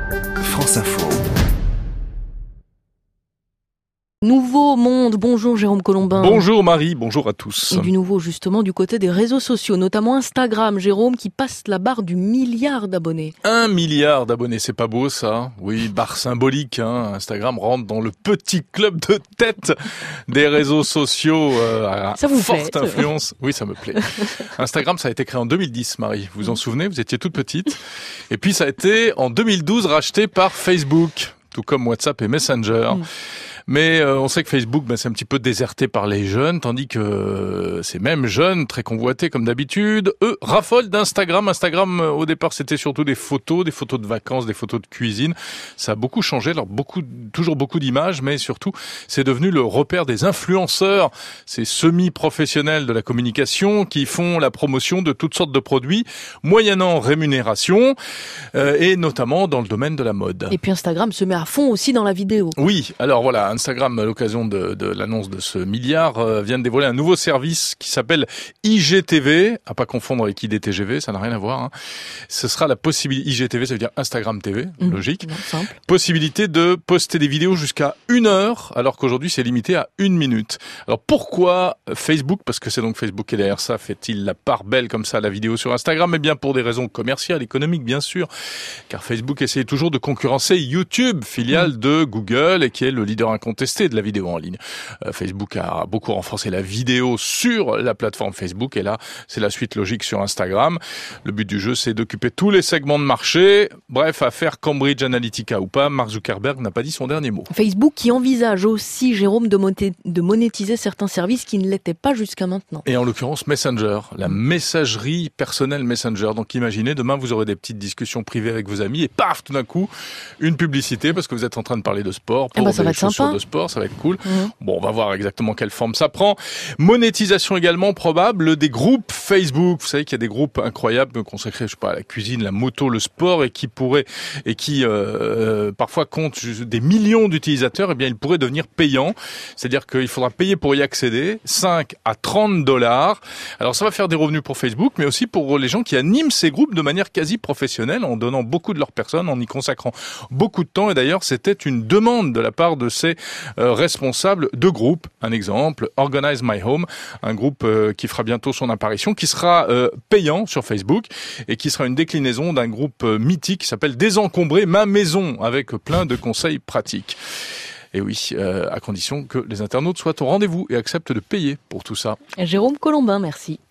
France Info. Nouveau monde, bonjour Jérôme Colombin. Bonjour Marie, bonjour à tous. Et du nouveau justement du côté des réseaux sociaux, notamment Instagram, Jérôme, qui passe la barre du milliard d'abonnés. 1 milliard d'abonnés, c'est pas beau ça? Oui, barre symbolique, hein. Instagram rentre dans le petit club de tête des réseaux sociaux à ça vous forte plaît, influence. Oui, ça me plaît. Instagram, ça a été créé en 2010, Marie. Vous vous en souvenez? Vous étiez toute petite. Et puis ça a été en 2012 racheté par Facebook, tout comme WhatsApp et Messenger. Mais on sait que Facebook, c'est un petit peu déserté par les jeunes, tandis que ces mêmes jeunes, très convoités comme d'habitude, eux, raffolent d'Instagram. Instagram, au départ, c'était surtout des photos de vacances, des photos de cuisine. Ça a beaucoup changé, alors toujours beaucoup d'images, mais surtout, c'est devenu le repère des influenceurs, ces semi-professionnels de la communication qui font la promotion de toutes sortes de produits, moyennant rémunération, et notamment dans le domaine de la mode. Et puis Instagram se met à fond aussi dans la vidéo. Oui, alors voilà, Instagram, à l'occasion de l'annonce de ce milliard, vient de dévoiler un nouveau service qui s'appelle IGTV, à pas confondre avec IDTGV, ça n'a rien à voir. Hein. Ce sera la possibilité, IGTV ça veut dire Instagram TV, logique. Simple. Possibilité de poster des vidéos jusqu'à 1 heure, alors qu'aujourd'hui c'est limité à 1 minute. Alors pourquoi Facebook, parce que c'est donc Facebook qui est derrière ça, fait-il la part belle comme ça à la vidéo sur Instagram? Eh bien pour des raisons commerciales, économiques bien sûr, car Facebook essaie toujours de concurrencer YouTube, filiale de Google et qui est le leader incontesté de la vidéo en ligne. Facebook a beaucoup renforcé la vidéo sur la plateforme Facebook et là, c'est la suite logique sur Instagram. Le but du jeu, c'est d'occuper tous les segments de marché. Bref, affaire Cambridge Analytica ou pas, Mark Zuckerberg n'a pas dit son dernier mot. Facebook qui envisage aussi, Jérôme, de monétiser certains services qui ne l'étaient pas jusqu'à maintenant. Et en l'occurrence, Messenger, la messagerie personnelle Messenger. Donc imaginez, demain, vous aurez des petites discussions privées avec vos amis et paf, tout d'un coup, une publicité parce que vous êtes en train de parler de sport pour ça va des être chaussures sympa. de sport, ça va être cool. Bon, on va voir exactement quelle forme ça prend. Monétisation également probable des groupes Facebook. Vous savez qu'il y a des groupes incroyables consacrés, je sais pas, à la cuisine, la moto, le sport et qui parfois comptent des millions d'utilisateurs. Eh bien, ils pourraient devenir payants. C'est-à-dire qu'il faudra payer pour y accéder, 5 à 30 $. Alors, ça va faire des revenus pour Facebook, mais aussi pour les gens qui animent ces groupes de manière quasi professionnelle, en donnant beaucoup de leur personne, en y consacrant beaucoup de temps. Et d'ailleurs, c'était une demande de la part de ces responsable de groupe. Un exemple, Organize My Home, un groupe qui fera bientôt son apparition, qui sera payant sur Facebook et qui sera une déclinaison d'un groupe mythique qui s'appelle Désencombrer ma maison, avec plein de conseils pratiques. Et oui, à condition que les internautes soient au rendez-vous et acceptent de payer pour tout ça. Jérôme Colombin, merci.